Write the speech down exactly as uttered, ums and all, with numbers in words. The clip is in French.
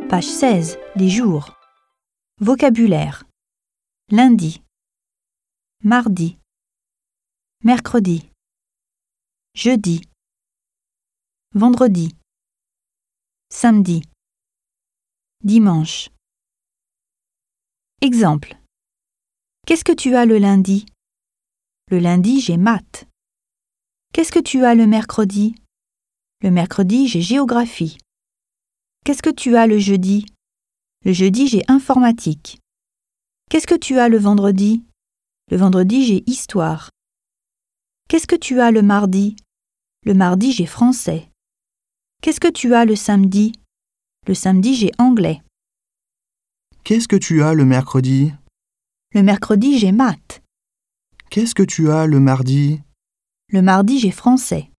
Page seize. Les jours. Vocabulaire. Lundi. Mardi. Mercredi. Jeudi. Vendredi. Samedi. Dimanche. Exemple. Qu'est-ce que tu as le lundi? Le lundi, j'ai maths. Qu'est-ce que tu as le mercredi? Le mercredi, j'ai géographie. Qu'est-ce que tu as le jeudi? Le jeudi, j'ai informatique. Qu'est-ce que tu as le vendredi? Le vendredi, j'ai histoire. Qu'est-ce que tu as le mardi? Le mardi, j'ai français. Qu'est-ce que tu as le samedi? Le samedi, j'ai anglais. Qu'est-ce que tu as le mercredi? Le mercredi, j'ai maths. Qu'est-ce que tu as le mardi? Le mardi, j'ai français.